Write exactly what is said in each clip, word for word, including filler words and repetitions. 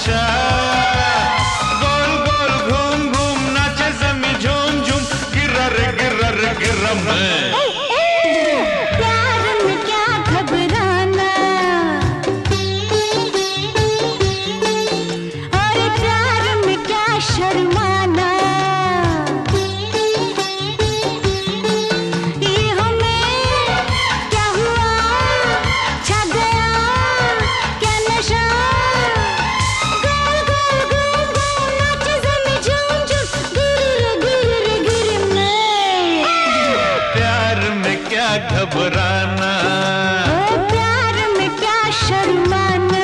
नशा, गोल गोल घूम घूम नाचे जमी झूम झूम, गिरा रे गिरा रे गिरा मैं। प्यार में क्या घबराना, और प्यार में क्या शर्माना, ये हमें क्या हुआ, छा गया क्या नशा, गोल गोल घूम घूम नाचे जमी झूम झूम, गिर गिर गिर मैं। प्यार में क्या घबराना, ओ प्यार में क्या शर्माना।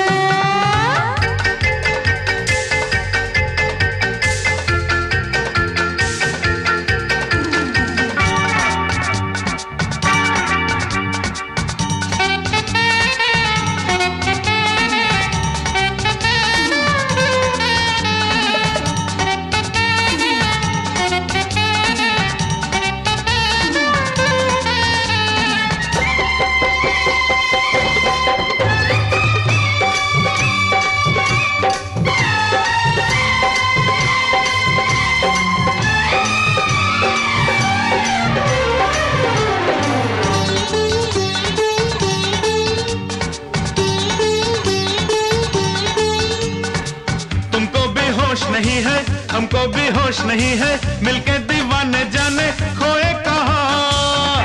तुमको भी होश नहीं है, हमको भी होश नहीं है, मिलके दीवाने जाने खोए कहाँ।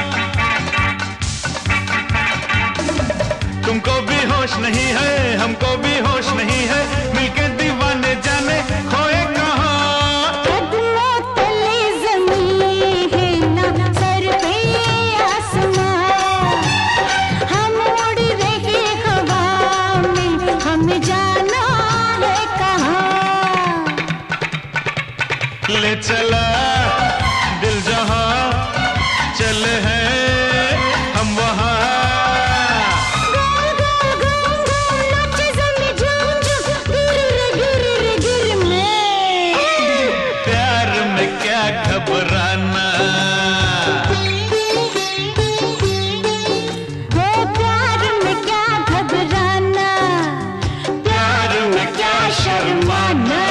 तुमको भी होश नहीं है, हमको भी होश नहीं है, मिलके दीवाने जाने खोए कहाँ। कदमों तले ज़मीं है ना सर पे आसमां, हम उड़ रहे हवा में, हमें जाना है कहाँ। ले चला दिल जहां, चले हैं हम वहां। गोल गोल घूम घूम नाचे ज़मीं झूम झूम, गिर गिर गिर मैं। प्यार में क्या घबराना, ओ प्यार में क्या घबराना, प्यार में क्या शर्माना।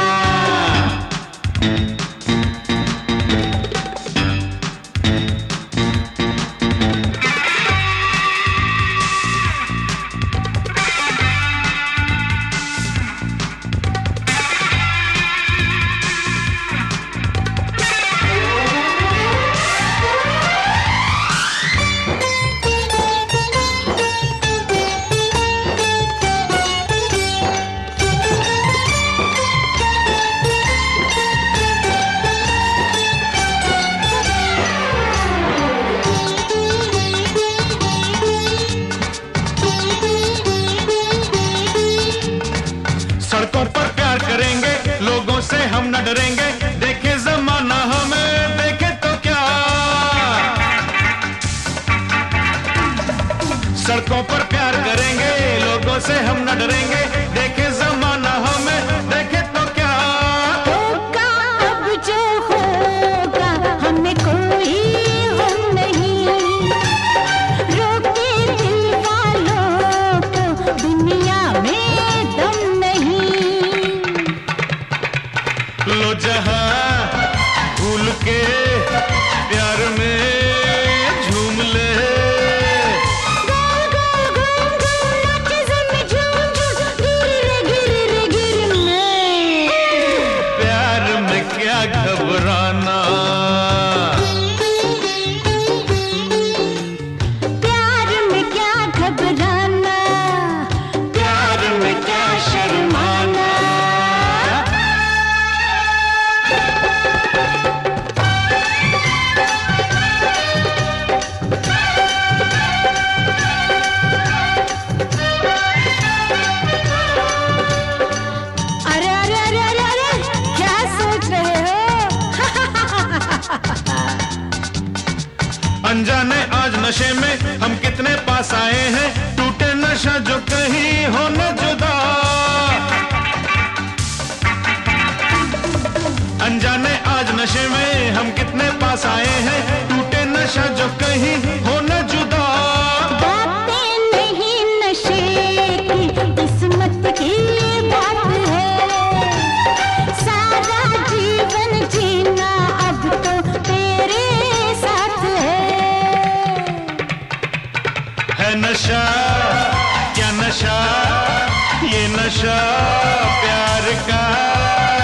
सड़कों पर प्यार करेंगे, लोगों से हम न डरेंगे, देखे जमाना हमें देखे तो क्या। सड़कों पर प्यार करेंगे, लोगों से हम न डरेंगे, देखे जमाना हमें देखे तो क्या। होगा अब जो होगा, हमें कोई गम नहीं, रोके दिल वालों को दुनिया में दम नहीं। लो जहां भूल के प्यार में झूम ले। गोल गोल घूम घूम नाचे ज़मीं झूम झूम, गिर गिर गिर मैं। प्यार में क्या घबराना, प्यार में क्या घबराना, प्यार में क्या शर्माना। अरे अरे अरे अरे अरे क्या सोच रहे हो? अनजाने आज नशे में हम कितने पास आए हैं, टूटे नशा जो कहीं हो न जुदा। अनजाने आज नशे में हम कितने पास आए हैं, टूटे नशा जो कहीं हो न जुदा। बातें नहीं नशे की, किस्मत की बात है। है नशा, क्या नशा, ये नशा प्यार का।